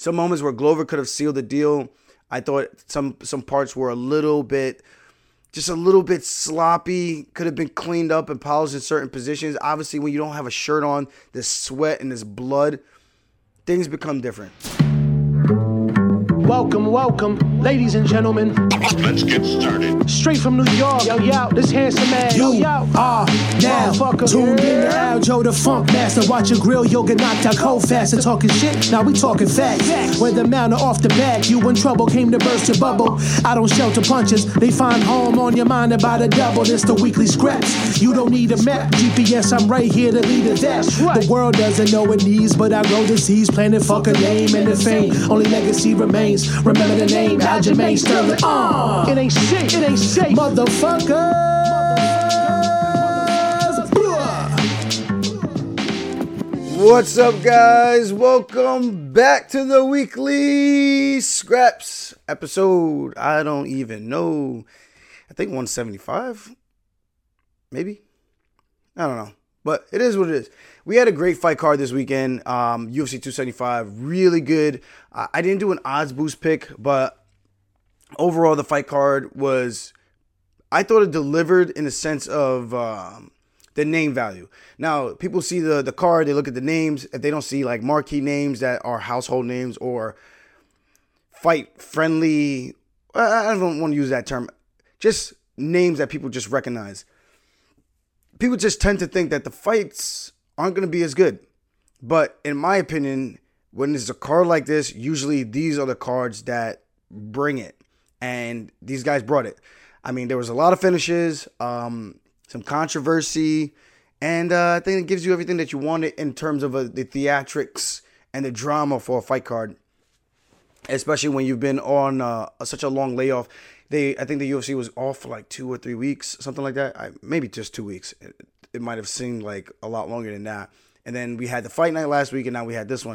Some moments where Glover could have sealed the deal. I thought some parts were just a little bit sloppy, could have been cleaned up and polished in certain positions. Obviously, when you don't have a shirt on, this sweat and this blood, things become different. Welcome, ladies and gentlemen. Let's get started. Straight from New York, yo, this handsome man, yo. Now tuned in to Aljo, the funk master. Watch your grill, you'll get knocked out cold fast. And talking shit, now we talking facts. Whether mount or off the back, you in trouble, came to burst your bubble. I don't shelter punches, they find home on your mind about the double. It's the weekly scraps. You don't need a map, GPS, I'm right here to lead the dash. The world doesn't know it needs, but I grow disease, planning fuck a name and the fame. Only legacy remains. Remember the name, Aljamain Sterling. It ain't shit, motherfuckers. What's up, guys? Welcome back to the weekly scraps episode. I don't even know. I think 175, maybe. I don't know, but it is what it is. We had a great fight card this weekend. UFC 275, really good. I didn't do an odds boost pick, but overall the fight card was, I thought it delivered in the sense of the name value. Now, people see the card, they look at the names. If they don't see like marquee names that are household names or fight friendly, I don't want to use that term, just names that people just recognize. People just tend to think that the fights aren't going to be as good. But in my opinion, when there's a card like this, usually these are the cards that bring it. And these guys brought it. I mean, there was a lot of finishes, some controversy, and I think it gives you everything that you wanted in terms of the theatrics and the drama for a fight card, especially when you've been on such a long layoff. I think the UFC was off for like 2 or 3 weeks, something like that. Maybe just 2 weeks. It might have seemed like a lot longer than that. And then we had the fight night last week, and now we had this one.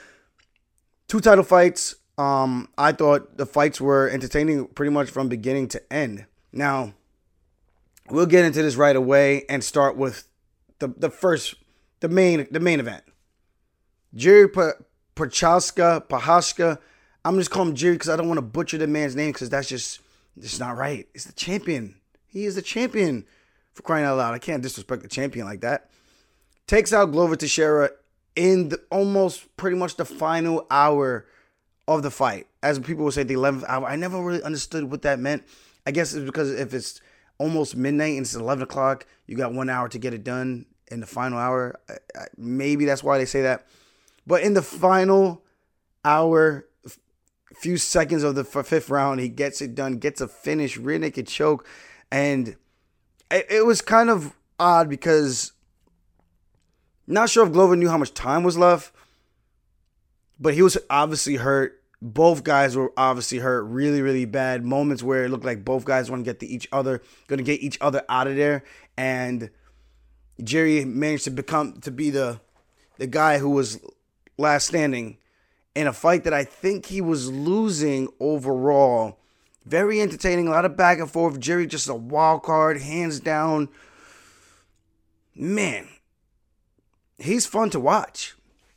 2 title fights. I thought the fights were entertaining pretty much from beginning to end. Now, we'll get into this right away and start with the main event. Jiri Prochazka. I'm just calling him Jiri because I don't want to butcher the man's name because it's not right. It's the champion. He is the champion, for crying out loud. I can't disrespect the champion like that. Takes out Glover Teixeira in almost pretty much the final hour of the fight. As people would say, the 11th hour. I never really understood what that meant. I guess it's because if it's almost midnight and it's 11 o'clock, you got 1 hour to get it done in the final hour. Maybe that's why they say that. But in the final hour, few seconds of the 5th round, he gets it done, gets a finish, rear naked choke. And it was kind of odd because not sure if Glover knew how much time was left, but he was obviously hurt. Both guys were obviously hurt really, really bad. Moments where it looked like both guys want to get going to get each other out of there. And Jerry managed to be the guy who was last standing in a fight that I think he was losing overall. Very entertaining, a lot of back and forth. Jerry just a wild card, hands down. Man, he's fun to watch.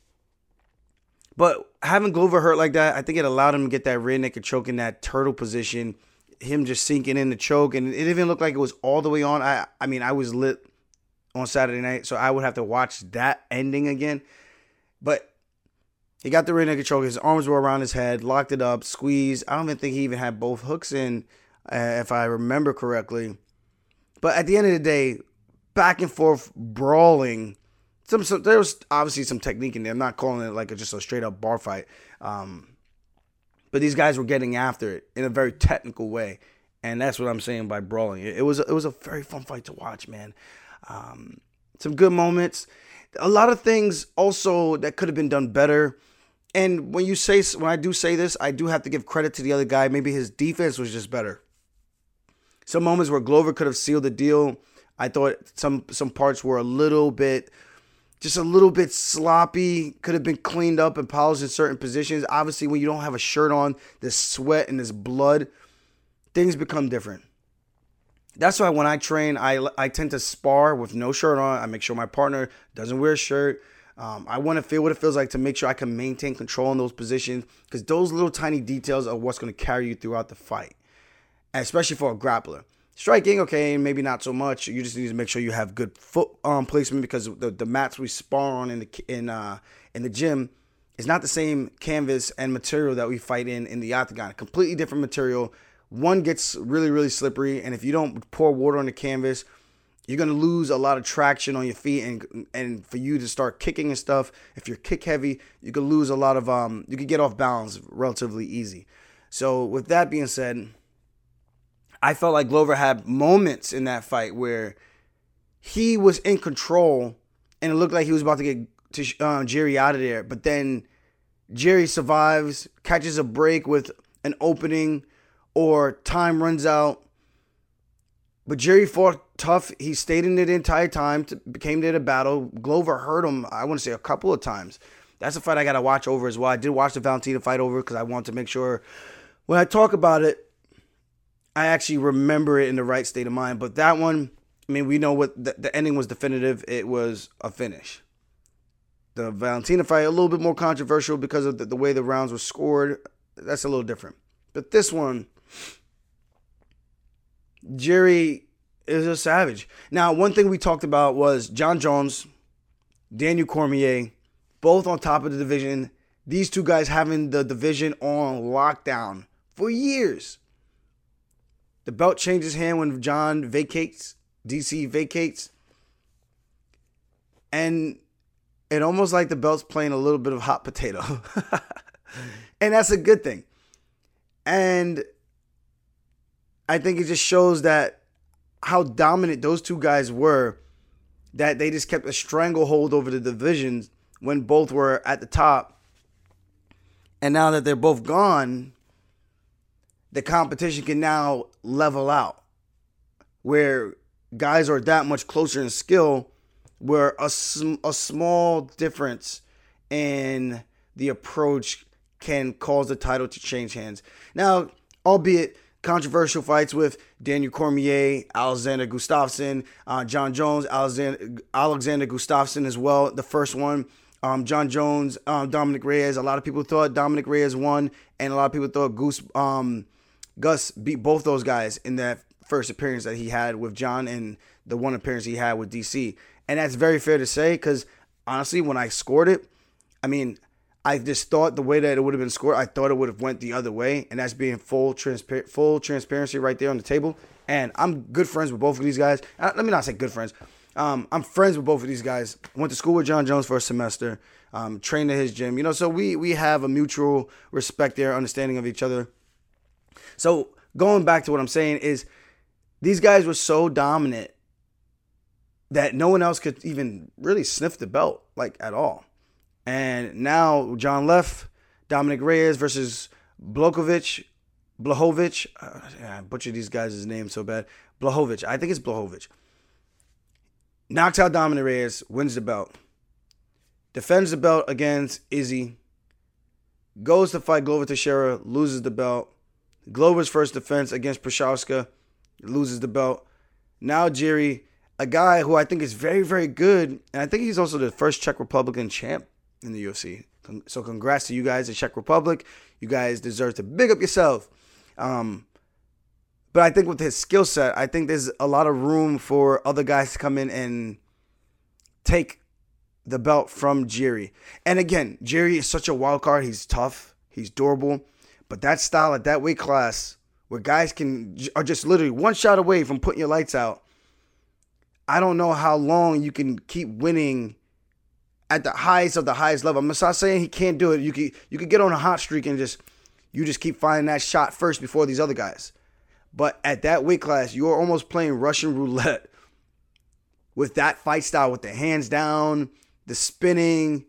But having Glover hurt like that, I think it allowed him to get that rear naked choke in that turtle position. Him just sinking in the choke. And it didn't even look like it was all the way on. I mean, I was lit on Saturday night, so I would have to watch that ending again. But he got the rear naked choke. His arms were around his head, locked it up, squeezed. I don't even think he even had both hooks in, if I remember correctly. But at the end of the day, back and forth brawling. There was obviously some technique in there. I'm not calling it like just a straight up bar fight. But these guys were getting after it in a very technical way. And that's what I'm saying by brawling. It was a very fun fight to watch, man. Some good moments. A lot of things also that could have been done better. And when I do say this, I do have to give credit to the other guy. Maybe his defense was just better. Some moments where Glover could have sealed the deal. I thought some parts were just a little bit sloppy, could have been cleaned up and polished in certain positions. Obviously, when you don't have a shirt on, this sweat and this blood, things become different. That's why when I train, I tend to spar with no shirt on. I make sure my partner doesn't wear a shirt. I want to feel what it feels like to make sure I can maintain control in those positions, because those little tiny details are what's going to carry you throughout the fight, and especially for a grappler. Striking, okay, maybe not so much. You just need to make sure you have good foot placement, because the mats we spar on in the gym is not the same canvas and material that we fight in the octagon. Completely different material. One gets really, really slippery, and if you don't pour water on the canvas, you're going to lose a lot of traction on your feet, and for you to start kicking and stuff, if you're kick heavy, you could lose a lot of, you could get off balance relatively easy. So with that being said, I felt like Glover had moments in that fight where he was in control, and it looked like he was about to get Jerry out of there, but then Jerry survives, catches a break with an opening, or time runs out. But Jerry fought tough. He stayed in it the entire time, came there to battle. Glover hurt him, I want to say, a couple of times. That's a fight I got to watch over as well. I did watch the Valentina fight over because I want to make sure when I talk about it, I actually remember it in the right state of mind. But that one, I mean, we know what the ending was definitive. It was a finish. The Valentina fight, a little bit more controversial because of the way the rounds were scored. That's a little different. But this one, Jerry is a savage. Now, one thing we talked about was Jon Jones, Daniel Cormier, both on top of the division. These two guys having the division on lockdown for years. The belt changes hand when Jon vacates, DC vacates. And it almost like the belt's playing a little bit of hot potato. And that's a good thing. And I think it just shows that how dominant those two guys were, that they just kept a stranglehold over the divisions when both were at the top. And now that they're both gone, the competition can now level out, where guys are that much closer in skill, where a small difference in the approach can cause the title to change hands. Now, albeit controversial fights with Daniel Cormier, Alexander Gustafsson, Jon Jones, Alexander Gustafsson as well. The first one, Jon Jones, Dominic Reyes. A lot of people thought Dominic Reyes won, and a lot of people thought Gus beat both those guys in that first appearance that he had with Jon and the one appearance he had with DC. And that's very fair to say, because honestly, when I scored it, I mean, I just thought the way that it would have been scored, I thought it would have went the other way, and that's being full transparency right there on the table. And I'm good friends with both of these guys. Let me not say good friends. I'm friends with both of these guys. Went to school with Jon Jones for a semester. Trained at his gym. So we have a mutual respect there, understanding of each other. So going back to what I'm saying is, these guys were so dominant that no one else could even really sniff the belt, like, at all. And now Jon left, Dominic Reyes versus Blachowicz. I butchered these guys' names so bad. Blachowicz. I think it's Blachowicz. Knocks out Dominic Reyes, wins the belt. Defends the belt against Izzy. Goes to fight Glover Teixeira, loses the belt. Glover's first defense against Prochazka, loses the belt. Now Jerry, a guy who I think is very, very good, and I think he's also the first Czech Republican champ in the UFC. So congrats to you guys in Czech Republic. You guys deserve to big up yourself. But I think with his skill set, I think there's a lot of room for other guys to come in and take the belt from Jerry. And again, Jerry is such a wild card. He's tough. He's durable. But that style at that weight class, where guys are just literally one shot away from putting your lights out, I don't know how long you can keep winning at the highest of the highest level. I'm not saying he can't do it. You could get on a hot streak and just keep finding that shot first before these other guys. But at that weight class, you're almost playing Russian roulette with that fight style, with the hands down, the spinning.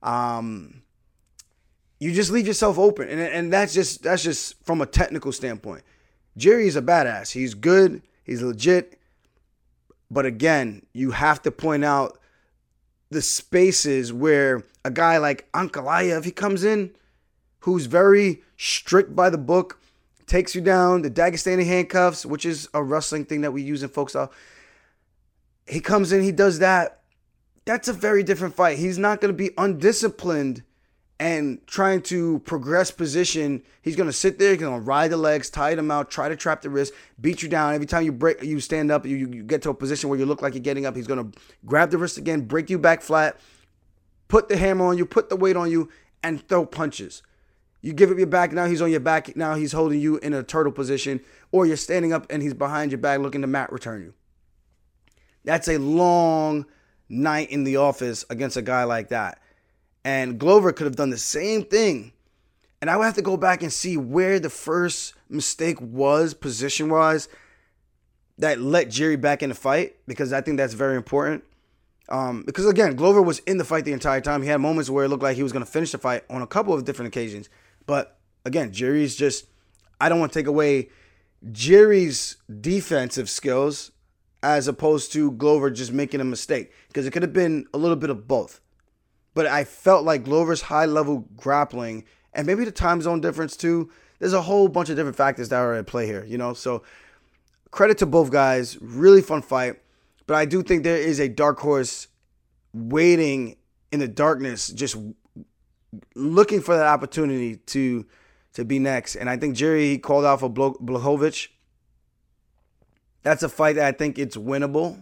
You just leave yourself open, and that's just from a technical standpoint. Jerry's a badass. He's good. He's legit. But again, you have to point out the spaces where a guy like Ankalaev, he comes in, who's very strict by the book, takes you down, the Dagestani handcuffs, which is a wrestling thing that we use in folk style. He comes in, he does that, that's a very different fight. He's not going to be undisciplined and trying to progress position. He's going to sit there, he's going to ride the legs, tie them out, try to trap the wrist, beat you down. Every time you stand up, you get to a position where you look like you're getting up, he's going to grab the wrist again, break you back flat, put the hammer on you, put the weight on you, and throw punches. You give it your back, now he's on your back, now he's holding you in a turtle position, or you're standing up and he's behind your back looking to mat return you. That's a long night in the office against a guy like that. And Glover could have done the same thing. And I would have to go back and see where the first mistake was position-wise that let Jerry back in the fight, because I think that's very important. Because, again, Glover was in the fight the entire time. He had moments where it looked like he was going to finish the fight on a couple of different occasions. But, again, Jerry's just, I don't want to take away Jerry's defensive skills as opposed to Glover just making a mistake, because it could have been a little bit of both. But I felt like Glover's high-level grappling, and maybe the time zone difference too, there's a whole bunch of different factors that are at play here, you know? So credit to both guys. Really fun fight. But I do think there is a dark horse waiting in the darkness, just looking for that opportunity to be next. And I think Jerry called out for Blachowicz. That's a fight that I think it's winnable.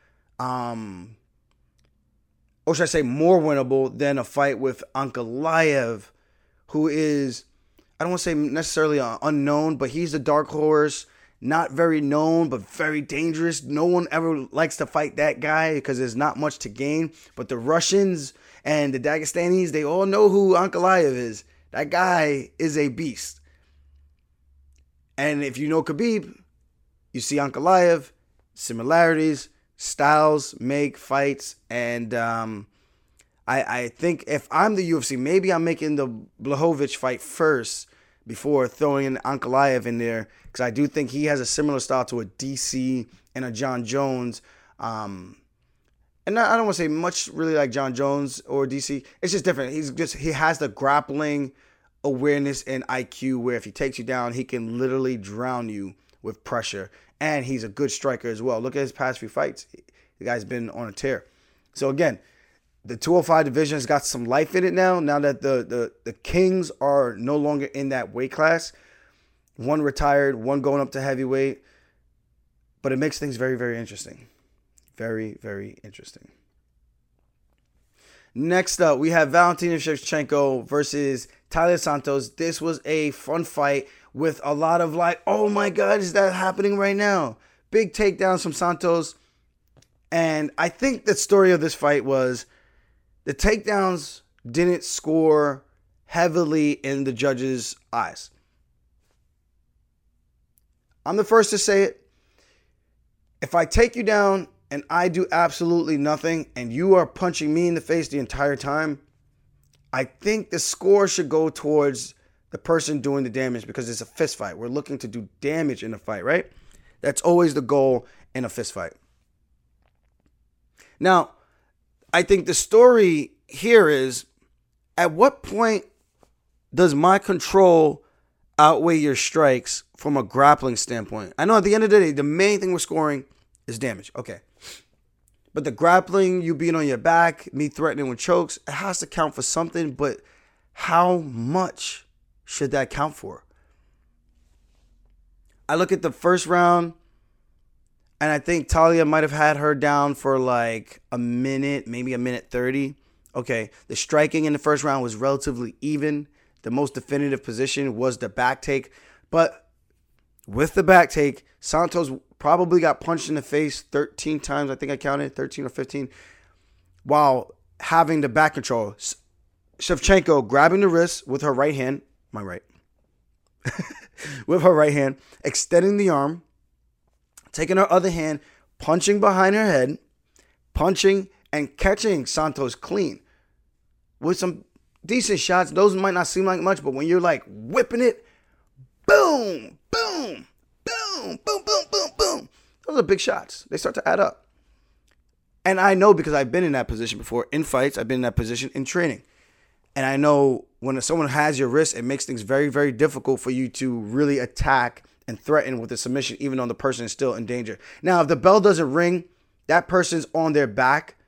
Or should I say more winnable than a fight with Ankalaev, who is, I don't want to say necessarily unknown, but he's a dark horse, not very known, but very dangerous. No one ever likes to fight that guy because there's not much to gain. But the Russians and the Dagestanis, they all know who Ankalaev is. That guy is a beast. And if you know Khabib, you see Ankalaev, similarities, styles, make fights, and I think if I'm the UFC, maybe I'm making the Blachowicz fight first before throwing in Ankalaev in there, because I do think he has a similar style to a DC and a John Jones. And I don't want to say much really like John Jones or DC. It's just different. He has the grappling awareness and IQ where if he takes you down, he can literally drown you with pressure. And he's a good striker as well. Look at his past few fights. The guy's been on a tear. So again, the 205 division has got some life in it now that the Kings are no longer in that weight class. One retired, one going up to heavyweight. But it makes things very, very interesting. Very, very interesting. Next up, we have Valentina Shevchenko versus Taila Santos. This was a fun fight with a lot of like, oh my God, is that happening right now? Big takedowns from Santos. And I think the story of this fight was the takedowns didn't score heavily in the judges' eyes. I'm the first to say it. If I take you down and I do absolutely nothing and you are punching me in the face the entire time, I think the score should go towards the person doing the damage because it's a fist fight. We're looking to do damage in a fight, right? That's always the goal in a fist fight. Now, I think the story here is, at what point does my control outweigh your strikes from a grappling standpoint? I know at the end of the day, the main thing we're scoring is damage. Okay. But the grappling, you being on your back, me threatening with chokes, it has to count for something, but how much should that count for? I look at the first round, and I think Talia might have had her down for like a minute, maybe a minute 30. Okay, the striking in the first round was relatively even. The most definitive position was the back take. But with the back take, Santos probably got punched in the face 13 times. I think I counted 13 or 15. While having the back control. Shevchenko grabbing the wrist with her right hand. My right. With her right hand. Extending the arm. Taking her other hand, punching behind her head, punching and catching Santos clean with some decent shots. Those might not seem like much, but when you're like whipping it, boom, boom, boom, boom, boom, boom, boom. Those are big shots. They start to add up. And I know because I've been in that position before in fights. I've been in that position in training. And I know when someone has your wrist, it makes things very, very difficult for you to really attack and threaten with a submission, even though the person is still in danger. Now, if the bell doesn't ring, that person's on their back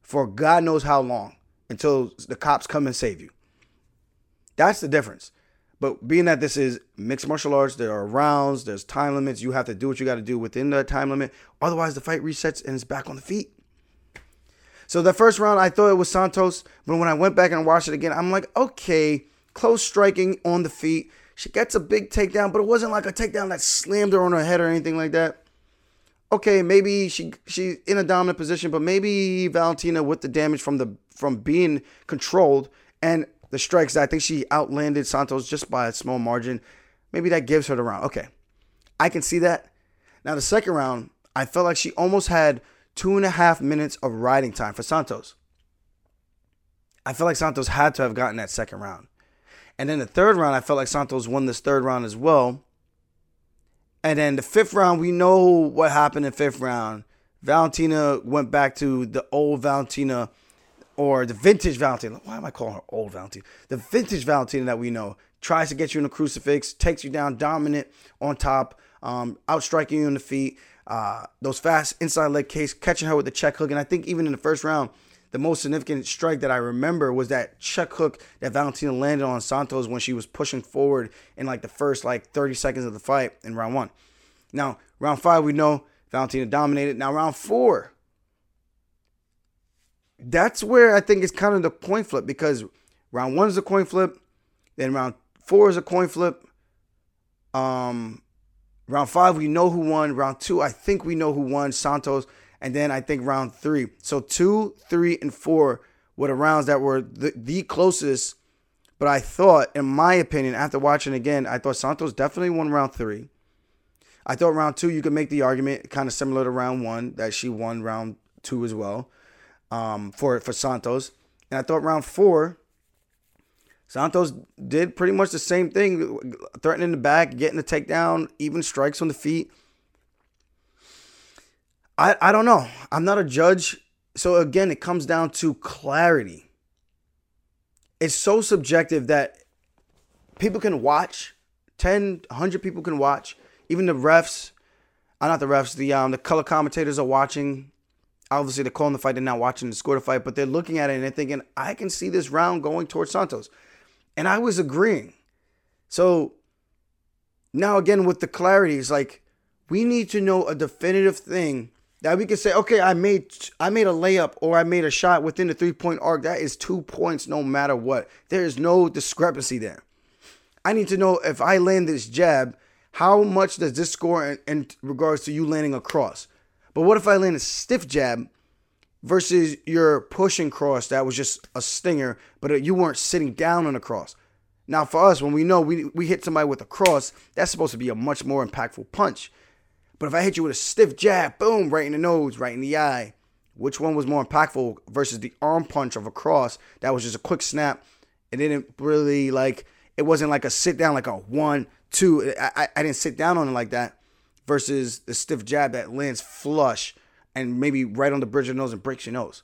for God knows how long until the cops come and save you. That's the difference. But being that this is mixed martial arts, there are rounds, there's time limits. You have to do what you got to do within that time limit. Otherwise, the fight resets and it's back on the feet. So the first round, I thought it was Santos. But when I went back and watched it again, I'm like, okay, close striking on the feet. She gets a big takedown, but it wasn't like a takedown that slammed her on her head or anything like that. Okay, maybe she's in a dominant position, but maybe Valentina with the damage from being controlled and the strikes, I think she outlanded Santos just by a small margin. Maybe that gives her the round. Okay, I can see that. Now, the second round, I felt like she almost had 2.5 minutes of riding time for Santos. I felt like Santos had to have gotten that second round. And then the third round, I felt like Santos won this third round as well. And then the fifth round, we know what happened in the fifth round. Valentina went back to the old Valentina, or the vintage Valentina. Why am I calling her old Valentina? The vintage Valentina that we know. Tries to get you in a crucifix, takes you down dominant on top, outstriking you on the feet. Those fast inside leg kicks, catching her with the check hook. And I think even in the first round, the most significant strike that I remember was that check hook that Valentina landed on Santos when she was pushing forward in like the first 30 seconds of the fight in round 1. Now, round 5, we know Valentina dominated. Now, round 4, that's where I think it's kind of the coin flip, because round 1 is a coin flip, then round 4 is a coin flip. Round 5, we know who won. Round 2, I think we know who won, Santos. And then I think round 3. So 2, 3, and 4 were the rounds that were the closest. But I thought, in my opinion, after watching again, I thought Santos definitely won round 3. I thought round 2, you could make the argument kind of similar to round 1, that she won round 2 as well for Santos. And I thought round 4, Santos did pretty much the same thing, threatening the back, getting the takedown, even strikes on the feet. I don't know. I'm not a judge. So again, it comes down to clarity. It's so subjective that people can watch. 10, 100 people can watch. Even the refs, not the refs, the color commentators are watching. Obviously, they're calling the fight. They're not watching the score of the fight, but they're looking at it and they're thinking, I can see this round going towards Santos. And I was agreeing. So now again, with the clarity, it's like we need to know a definitive thing that we can say, okay, I made a layup or I made a shot within the 3-point arc. That is 2 points no matter what. There is no discrepancy there. I need to know if I land this jab, how much does this score in regards to you landing a cross? But what if I land a stiff jab versus your pushing cross that was just a stinger, but you weren't sitting down on a cross? Now, for us, when we know we hit somebody with a cross, that's supposed to be a much more impactful punch. But if I hit you with a stiff jab, boom, right in the nose, right in the eye, which one was more impactful versus the arm punch of a cross that was just a quick snap? It didn't really it wasn't like a sit down, like a 1, 2. I didn't sit down on it like that versus the stiff jab that lands flush and maybe right on the bridge of the nose and breaks your nose.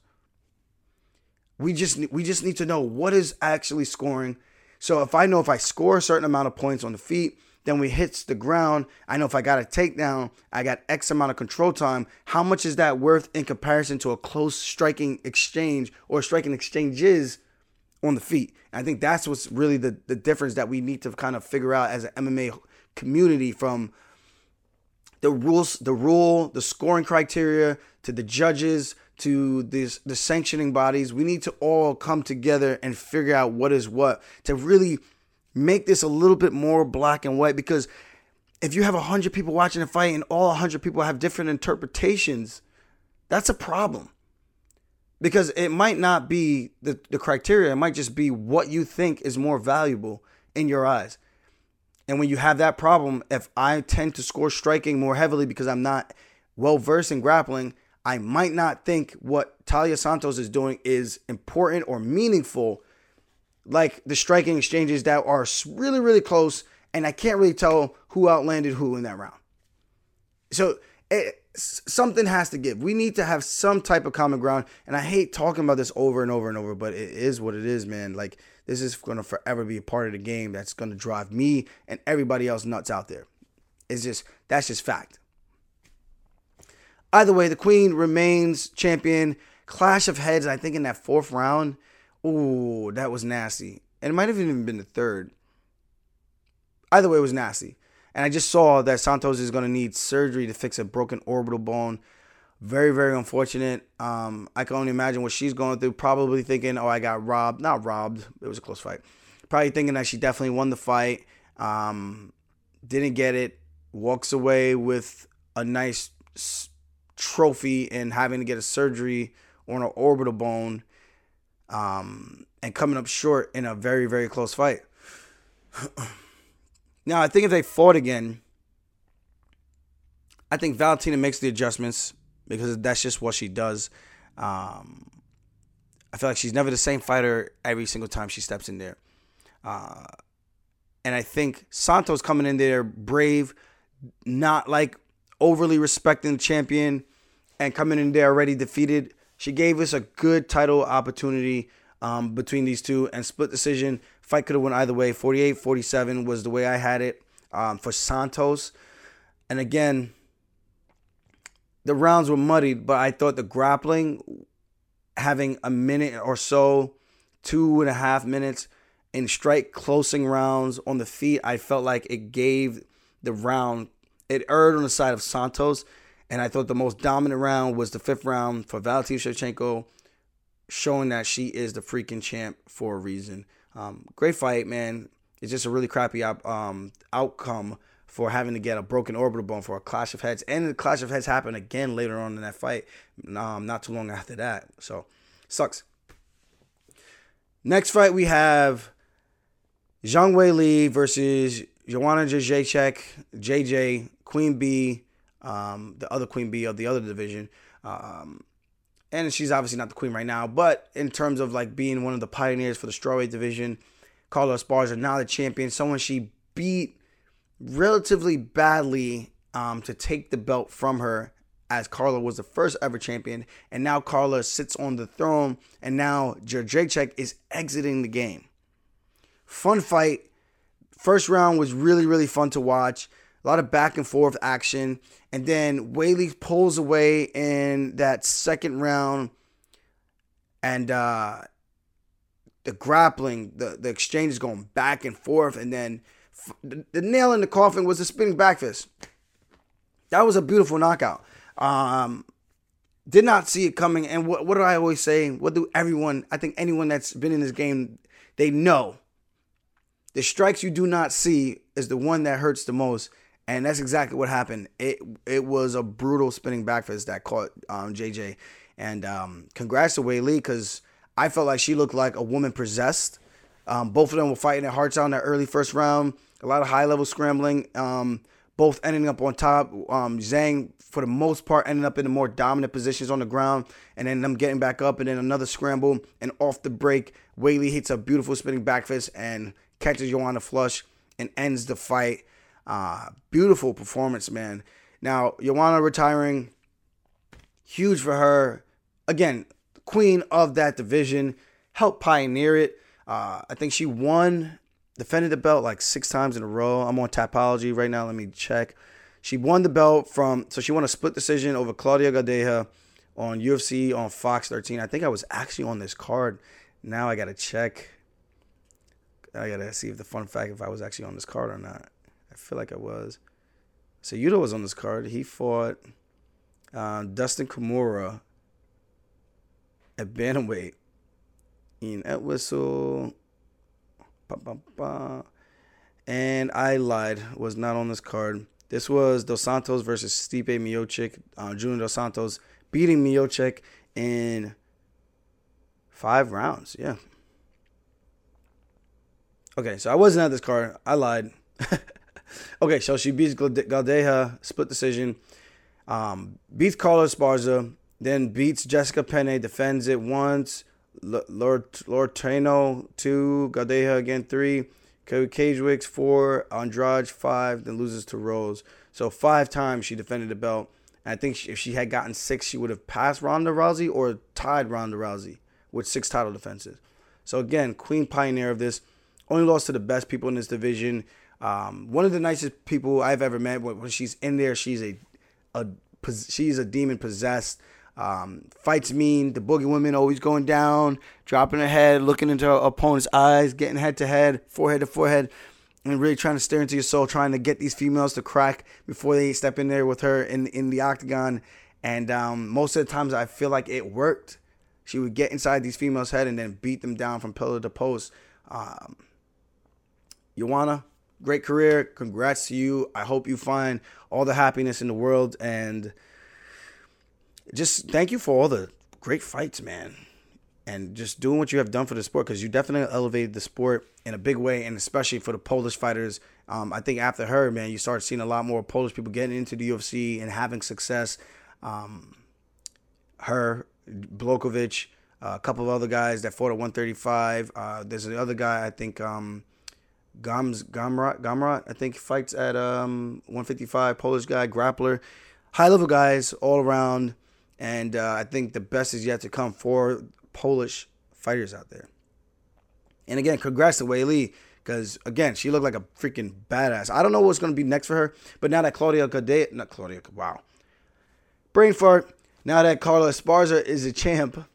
We just need to know what is actually scoring. So if I know if I score a certain amount of points on the feet, then we hits the ground. I know if I got a takedown, I got X amount of control time. How much is that worth in comparison to a close striking exchange or striking exchanges on the feet? And I think that's what's really the difference that we need to kind of figure out as an MMA community, from the rules, the scoring criteria, to the judges, to the sanctioning bodies. We need to all come together and figure out what is what to really make this a little bit more black and white. Because if you have 100 people watching a fight and all 100 people have different interpretations, that's a problem. Because it might not be the criteria. It might just be what you think is more valuable in your eyes. And when you have that problem, if I tend to score striking more heavily because I'm not well-versed in grappling, I might not think what Taila Santos is doing is important or meaningful, like the striking exchanges that are really, really close, and I can't really tell who outlanded who in that round. So something has to give. We need to have some type of common ground, and I hate talking about this over and over and over, but it is what it is, man. Like, this is going to forever be a part of the game that's going to drive me and everybody else nuts out there. That's just fact. Either way, the Queen remains champion. Clash of heads, I think in that 4th round, ooh, that was nasty. And it might have even been the 3rd. Either way, it was nasty. And I just saw that Santos is going to need surgery to fix a broken orbital bone. Very, very unfortunate. I can only imagine what she's going through. Probably thinking, oh, I got robbed. Not robbed. It was a close fight. Probably thinking that she definitely won the fight. Didn't get it. Walks away with a nice trophy and having to get a surgery on her orbital bone. And coming up short in a very, very close fight. Now, I think if they fought again, I think Valentina makes the adjustments because that's just what she does. I feel like she's never the same fighter every single time she steps in there. And I think Santos coming in there brave, not like overly respecting the champion, and coming in there already defeated. She gave us a good title opportunity between these two, and split decision. Fight could have went either way. 48-47 was the way I had it for Santos. And again, the rounds were muddied, but I thought the grappling, having a minute or so, 2.5 minutes in straight closing rounds on the feet, I felt like it gave the round, it erred on the side of Santos. And I thought the most dominant round was the 5th round for Valentina Shevchenko, showing that she is the freaking champ for a reason. Great fight, man. It's just a really crappy outcome for having to get a broken orbital bone for a clash of heads. And the clash of heads happened again later on in that fight, not too long after that. So, sucks. Next fight, we have Zhang Weili versus Joanna Jędrzejczyk, JJ, Queen Bee, the other Queen Bee of the other division. And she's obviously not the queen right now, but in terms of like being one of the pioneers for the strawweight division, Carla Esparza, now the champion, someone she beat relatively badly to take the belt from her, as Carla was the first ever champion, and now Carla sits on the throne, and now Jędrzejczyk is exiting the game. Fun fight. First round was really, really fun to watch. A lot of back and forth action. And then Weili pulls away in that second round. And the grappling, the exchange is going back and forth. And then the nail in the coffin was the spinning back fist. That was a beautiful knockout. Did not see it coming. And what do I always say? What do everyone, I think anyone that's been in this game, they know. The strikes you do not see is the one that hurts the most. And that's exactly what happened. It was a brutal spinning back fist that caught JJ. And congrats to Weili, because I felt like she looked like a woman possessed. Both of them were fighting their hearts out in that early first round. A lot of high-level scrambling. Both ending up on top. Zhang, for the most part, ended up in the more dominant positions on the ground. And then them getting back up, and then another scramble. And off the break, Weili hits a beautiful spinning back fist and catches Joanna flush and ends the fight. Beautiful performance, man. Now, Joanna retiring, huge for her. Again, queen of that division, helped pioneer it. I think she defended the belt like 6 times in a row. I'm on Tapology right now. Let me check. She won the belt so she won a split decision over Claudia Gadelha on UFC on Fox 13. I think I was actually on this card. Now I got to check. I got to see if if I was actually on this card or not. I feel like I was. So Yuto was on this card. He fought Dustin Kimura at bantamweight. Ian Entwistle. And I lied. Was not on this card. This was Dos Santos versus Stipe Miocic. Junior Dos Santos beating Miocic in 5 rounds. Yeah. Okay, so I wasn't at this card. I lied. Okay, so she beats Gadelha, split decision. Beats Carla Esparza, then beats Jessica Penne, defends it once. Lortano 2, Gadelha again 3, Kajewicz 4, Andrade 5, then loses to Rose. So 5 times she defended the belt. And I think if she had gotten 6, she would have passed Ronda Rousey or tied Ronda Rousey with 6 title defenses. So again, queen pioneer of this. Only lost to the best people in this division. One of the nicest people I've ever met. When she's in there, she's a demon possessed. Fights mean. The Boogie women always going down, dropping her head, looking into her opponent's eyes, getting head to head, forehead to forehead, and really trying to stare into your soul, trying to get these females to crack before they step in there with her in the octagon. And most of the times I feel like it worked. She would get inside these females' head and then beat them down from pillar to post. Joanna, great career. Congrats to you. I hope you find all the happiness in the world. And just thank you for all the great fights, man. And just doing what you have done for the sport, because you definitely elevated the sport in a big way, and especially for the Polish fighters. I think after her, man, you started seeing a lot more Polish people getting into the UFC and having success. Her, Blachowicz, a couple of other guys that fought at 135. There's the other guy, I think, Gamrat, I think, fights at 155, Polish guy, grappler. High-level guys all around, and I think the best is yet to come for Polish fighters out there. And again, congrats to Weili, because again, she looked like a freaking badass. I don't know what's going to be next for her, but now that brain fart. Now that Carla Esparza is a champ,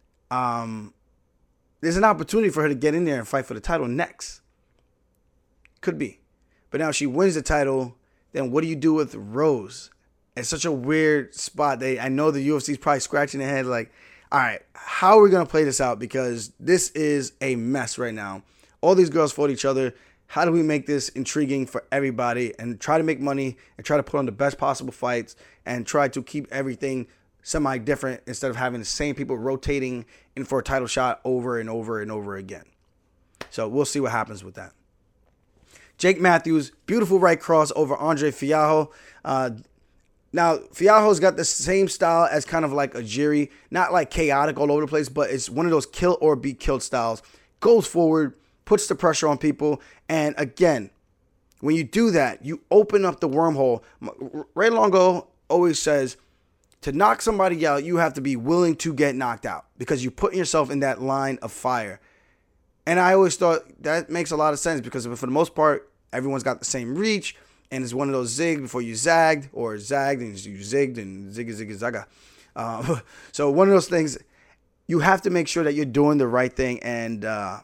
there's an opportunity for her to get in there and fight for the title next. Could be. But now she wins the title, then what do you do with Rose? It's such a weird spot. I know the UFC is probably scratching their head like, all right, how are we going to play this out? Because this is a mess right now. All these girls fought each other. How do we make this intriguing for everybody and try to make money and try to put on the best possible fights and try to keep everything semi-different instead of having the same people rotating in for a title shot over and over and over again? So we'll see what happens with that. Jake Matthews, beautiful right cross over Andre Fialho. Now, Fialho's got the same style as kind of like a Jiri, not like chaotic all over the place, but it's one of those kill or be killed styles. Goes forward, puts the pressure on people, and again, when you do that, you open up the wormhole. Ray Longo always says, to knock somebody out, you have to be willing to get knocked out because you're putting yourself in that line of fire. And I always thought that makes a lot of sense because for the most part, everyone's got the same reach. And it's one of those zig before you zagged, or zagged and you zigged and zigga zaga. So one of those things, you have to make sure that you're doing the right thing and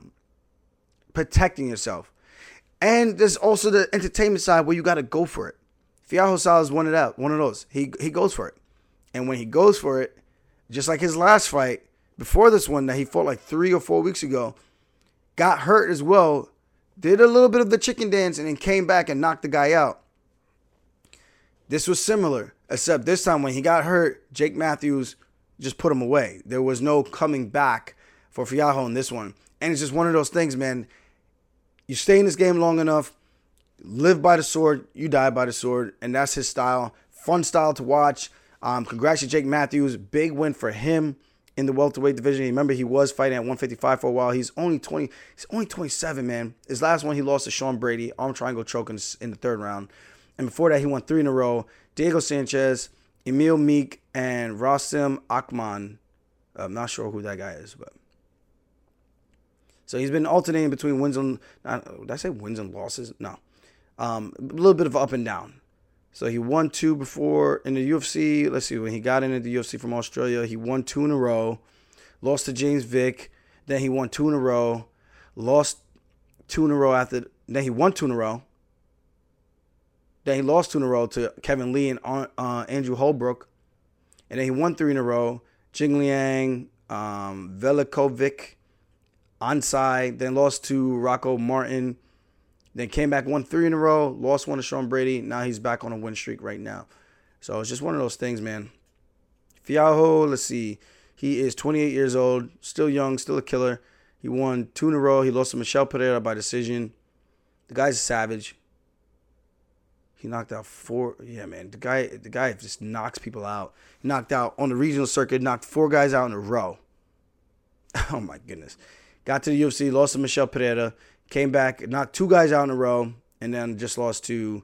protecting yourself. And there's also the entertainment side where you got to go for it. Fialho Sal is one of those. He goes for it. And when he goes for it, just like his last fight, before this one that he fought like 3 or 4 weeks ago, got hurt as well, did a little bit of the chicken dance, and then came back and knocked the guy out. This was similar, except this time when he got hurt, Jake Matthews just put him away. There was no coming back for Fialho in this one. And it's just one of those things, man. You stay in this game long enough, live by the sword, you die by the sword, and that's his style. Fun style to watch. Congrats to Jake Matthews. Big win for him in the welterweight division. Remember, he was fighting at 155 for a while. He's only 20. He's only 27, man. His last one, he lost to Sean Brady, arm triangle choke in the third round. And before that, he won 3 in a row. Diego Sanchez, Emil Meek, and Rasim Akman. I'm not sure who that guy is, but so he's been alternating between wins and did I say wins and losses? No, a little bit of up and down. So he won 2 before in the UFC. Let's see, when he got into the UFC from Australia, he won 2 in a row, lost to James Vick. Then he won 2 in a row, lost 2 in a row after. Then he won 2 in a row. Then he lost 2 in a row to Kevin Lee and Andrew Holbrook. And then he won 3 in a row. Jing Liang, Velikovic, Ansai. Then lost to Rocco Martin. Then came back, won 3 in a row. Lost 1 to Sean Brady. Now he's back on a win streak right now. So it's just one of those things, man. Fialho, let's see. He is 28 years old. Still young, still a killer. He won 2 in a row. He lost to Michel Pereira by decision. The guy's a savage. He knocked out 4. Yeah, man. The guy just knocks people out. He knocked out on the regional circuit, knocked 4 guys out in a row. Oh, my goodness. Got to the UFC, lost to Michel Pereira, came back, knocked 2 guys out in a row, and then just lost to,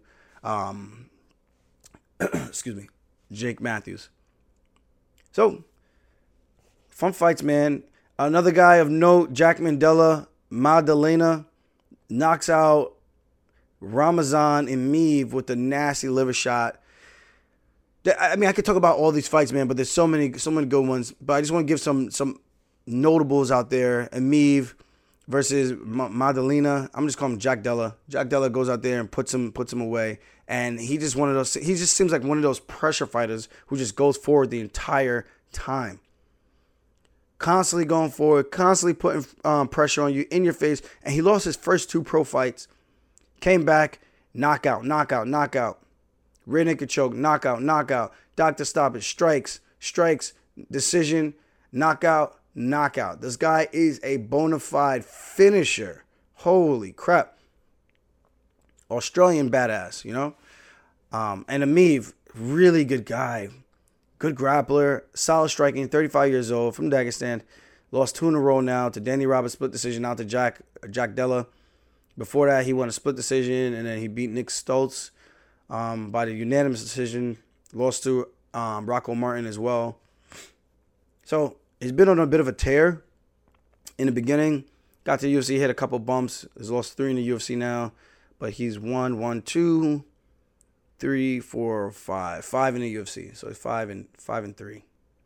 Jake Matthews. So, fun fights, man. Another guy of note, Jack Mandela Magdalena, knocks out Ramazan Emeev with a nasty liver shot. I mean, I could talk about all these fights, man, but there's so many good ones. But I just want to give some notables out there. Ameev versus Madalena. I'm just calling him Jack Della. Jack Della goes out there and puts him away. And he just seems like one of those pressure fighters who just goes forward the entire time. Constantly going forward, constantly putting pressure on you, in your face. And he lost his first 2 pro fights. Came back, knockout. Rear naked choke, knockout. Doctor stoppage, strikes, decision, knockout. This guy is a bona fide finisher. Holy crap. Australian badass, you know? And Ameev, really good guy. Good grappler, solid striking, 35 years old, from Dagestan. Lost 2 in a row now to Danny Roberts, split decision, out to Jack Della. Before that, he won a split decision, and then he beat Nick Stoltz by the unanimous decision. Lost to Rocco Martin as well. So he's been on a bit of a tear in the beginning. Got to the UFC, hit a couple bumps. He's lost 3 in the UFC now. But he's won 1, 2, 3, 4, 5. 5 in the UFC. So he's 5 and 3.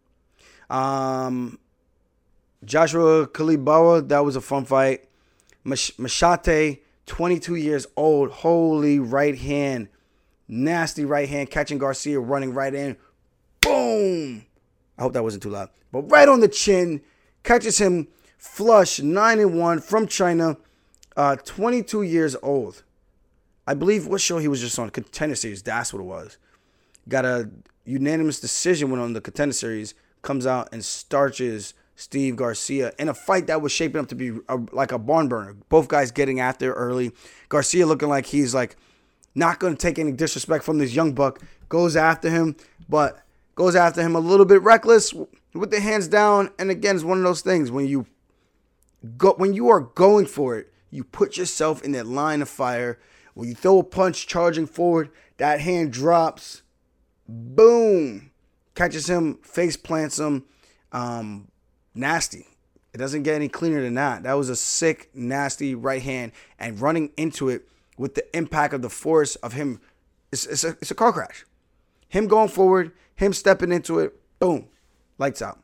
Joshua Kalibawa, that was a fun fight. Machete, 22 years old. Holy right hand. Nasty right hand. Catching Garcia, running right in. Boom. I hope that wasn't too loud. But right on the chin. Catches him flush. 9-1 from China. 22 years old. I believe what show he was just on? Contender Series. That's what it was. Got a unanimous decision when on the Contender Series. Comes out and starches Steve Garcia in a fight that was shaping up to be like a barn burner. Both guys getting after early. Garcia looking like he's like not going to take any disrespect from this young buck. Goes after him, but goes after him a little bit reckless with the hands down. And again, it's one of those things when you are going for it, you put yourself in that line of fire. When you throw a punch charging forward, that hand drops. Boom. Catches him, face plants him. Nasty. It doesn't get any cleaner than that. That was a sick, nasty right hand. And running into it with the impact of the force of him, it's a car crash. Him going forward, him stepping into it, boom. Lights out.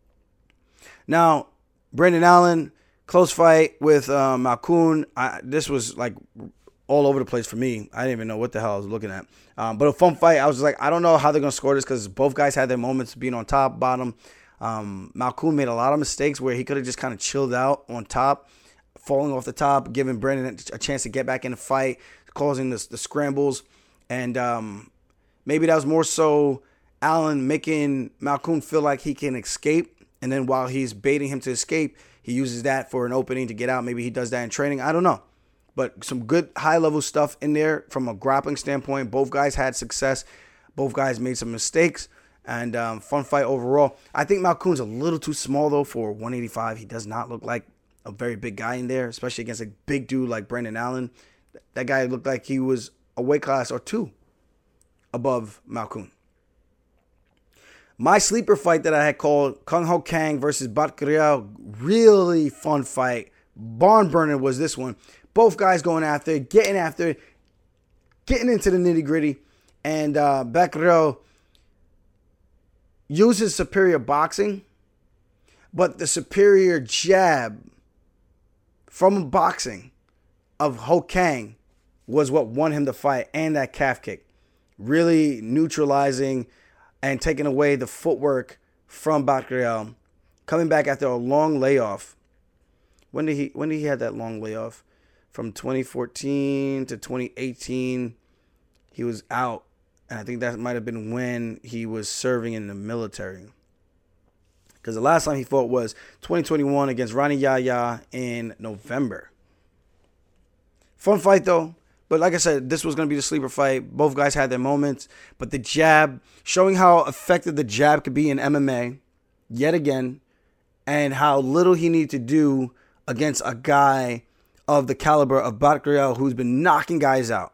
Now, Brendan Allen, close fight with Malkoun. This was like all over the place for me. I didn't even know what the hell I was looking at. But a fun fight. I was like, I don't know how they're going to score this because both guys had their moments being on top, bottom. Malkoun made a lot of mistakes where he could have just kind of chilled out on top, falling off the top, giving Brendan a chance to get back in the fight, causing the scrambles. And maybe that was more so Allen making Malkoun feel like he can escape. And then while he's baiting him to escape, he uses that for an opening to get out. Maybe he does that in training. I don't know. But some good high-level stuff in there from a grappling standpoint. Both guys had success. Both guys made some mistakes. And fun fight overall. I think Malkoun's a little too small, though, for 185. He does not look like a very big guy in there, especially against a big dude like Brendan Allen. That guy looked like he was a weight class or 2 above Malkoun. My sleeper fight that I had called Kung Ho Kang versus Bat Kriel. Really fun fight. Barn burner was this one. Both guys going after it, getting after it, getting into the nitty gritty. And Bat Kriel uses superior boxing, but the superior jab from boxing of Ho Kang was what won him the fight, and that calf kick. Really neutralizing and taking away the footwork from Bat Kriel. Coming back after a long layoff. When did he have that long layoff? From 2014 to 2018, he was out. And I think that might have been when he was serving in the military. Because the last time he fought was 2021 against Rani Yahya in November. Fun fight, though. But like I said, this was going to be the sleeper fight. Both guys had their moments. But the jab, showing how effective the jab could be in MMA, yet again, and how little he needed to do against a guy of the caliber of Bat Kriel, who's been knocking guys out.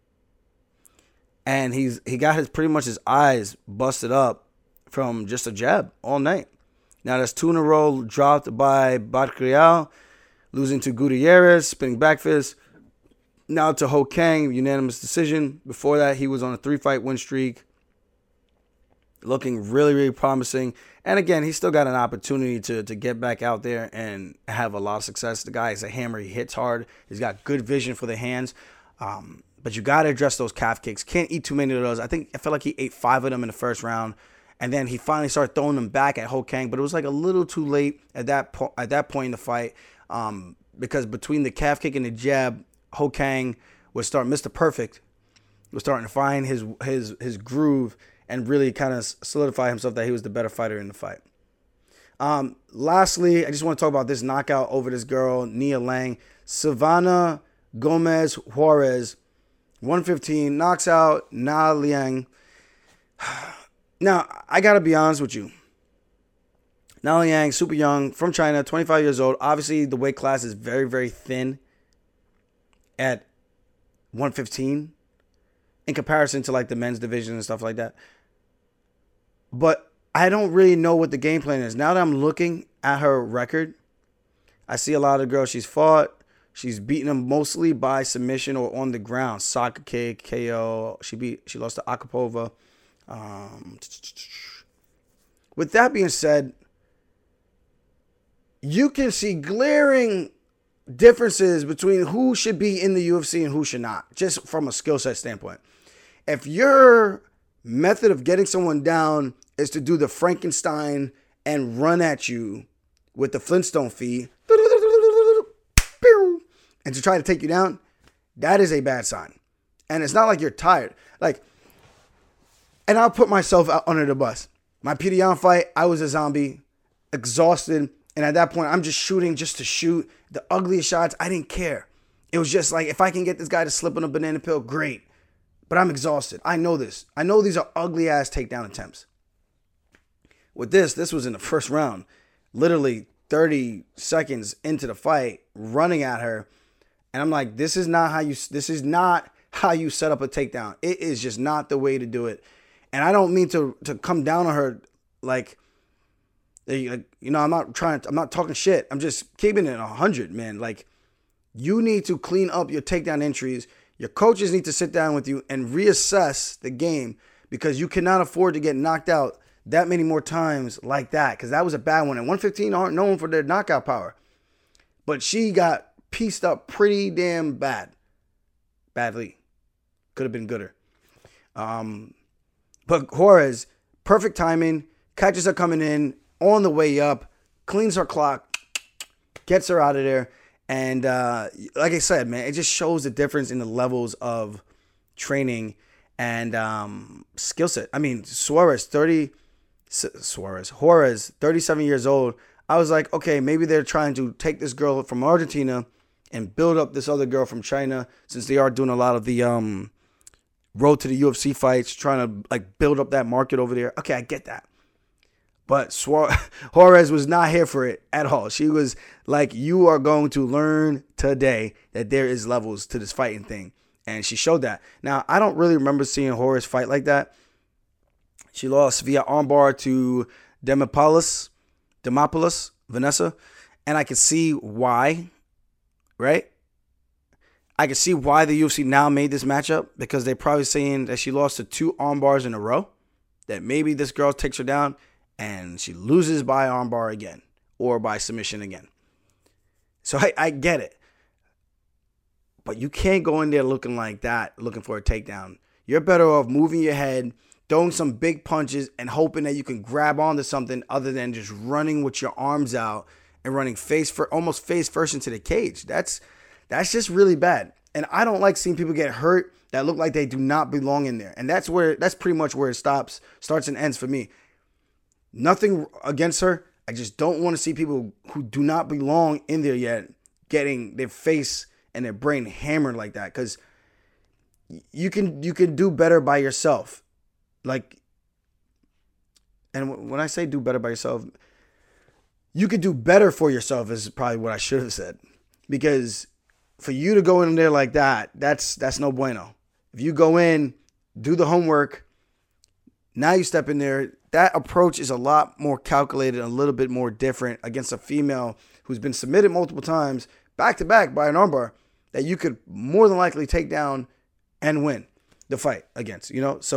And he got pretty much his eyes busted up from just a jab all night. Now that's 2 in a row dropped by Bat Kriel, losing to Gutierrez, spinning back fist. Now to Ho Kang, unanimous decision. Before that, he was on a 3-fight win streak. looking really, really promising. And again, he's still got an opportunity to get back out there and have a lot of success. The guy is a hammer. He hits hard. He's got good vision for the hands. But you got to address those calf kicks. Can't eat too many of those. I felt like he ate 5 of them in the first round. And then he finally started throwing them back at Ho Kang. But it was like a little too late at that point in the fight. Because between the calf kick and the jab, Ho Kang was starting, Mr. Perfect was starting to find his groove and really kind of solidify himself that he was the better fighter in the fight. Lastly, I just want to talk about this knockout over this girl, Nia Lang. Silvana Gomez Juarez, 115, knocks out Na Liang. Now, I got to be honest with you. Na Liang, super young, from China, 25 years old. Obviously, the weight class is very, very thin at 115 in comparison to like the men's division and stuff like that. But I don't really know what the game plan is. Now that I'm looking at her record, I see a lot of girls she's fought. She's beaten them mostly by submission or on the ground. Soccer kick, KO. She lost to Akapova. With that being said, you can see glaring differences between who should be in the UFC and who should not, just from a skill set standpoint. If your method of getting someone down is to do the Frankenstein and run at you with the Flintstone feet and to try to take you down, that is a bad sign. And it's not like you're tired. And I'll put myself out under the bus. My Peter Yan fight, I was a zombie, exhausted. And at that point, I'm just shooting just to shoot. The ugliest shots, I didn't care. It was just like, if I can get this guy to slip on a banana peel, great. But I'm exhausted. I know this. I know these are ugly-ass takedown attempts. With this was in the first round. Literally 30 seconds into the fight, running at her. And I'm like, this is not how you set up a takedown. It is just not the way to do it. And I don't mean to come down on her like, I'm not talking shit. I'm just keeping it 100, man. Like, you need to clean up your takedown entries. Your coaches need to sit down with you and reassess the game, because you cannot afford to get knocked out that many more times like that, because that was a bad one. And 115 aren't known for their knockout power. But she got pieced up pretty damn badly. Could have been gooder. But Juarez, perfect timing, catches her coming in on the way up, cleans her clock, gets her out of there. And like I said, man, it just shows the difference in the levels of training and skill set. I mean, Juarez, 37 years old. I was like, okay, maybe they're trying to take this girl from Argentina and build up this other girl from China, since they are doing a lot of the road to the UFC fights, trying to like build up that market over there. Okay, I get that. But Juarez was not here for it at all. She was like, you are going to learn today that there is levels to this fighting thing. And she showed that. Now, I don't really remember seeing Juarez fight like that. She lost via armbar to Demopoulos, Vanessa. And I could see why, right? I could see why the UFC now made this matchup, because they're probably saying that she lost to 2 armbars in a row, that maybe this girl takes her down and she loses by armbar again or by submission again. So I get it. But you can't go in there looking like that, looking for a takedown. You're better off moving your head, throwing some big punches, and hoping that you can grab onto something other than just running with your arms out and running almost face first into the cage. That's just really bad. And I don't like seeing people get hurt that look like they do not belong in there. And that's pretty much where it starts and ends for me. Nothing against her. I just don't want to see people who do not belong in there yet getting their face and their brain hammered like that, because you can do better by yourself. Like, and when I say do better by yourself, you could do better for yourself is probably what I should have said, because for you to go in there like that, that's no bueno. If you go in, do the homework, now you step in there. That approach is a lot more calculated, a little bit more different against a female who's been submitted multiple times back to back by an armbar that you could more than likely take down and win the fight against, So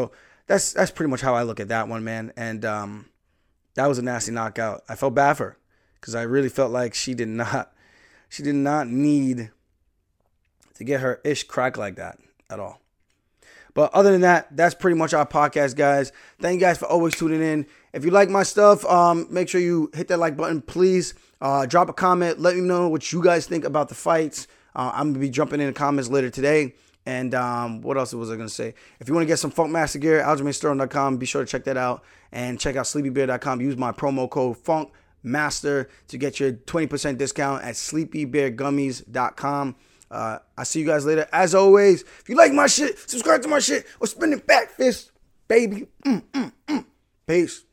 that's pretty much how I look at that one, man. And that was a nasty knockout. I felt bad for her because I really felt like she did not need to get her ish cracked like that at all. But other than that, that's pretty much our podcast, guys. Thank you guys for always tuning in. If you like my stuff, make sure you hit that like button, please. Drop a comment. Let me know what you guys think about the fights. I'm going to be jumping in the comments later today. And what else was I going to say? If you want to get some Funkmaster gear, AljamainStorm.com, be sure to check that out. And check out SleepyBear.com. Use my promo code FunkMaster to get your 20% discount at SleepyBearGummies.com. I'll see you guys later. As always, if you like my shit, subscribe to my shit or spin it back fist, baby. Peace.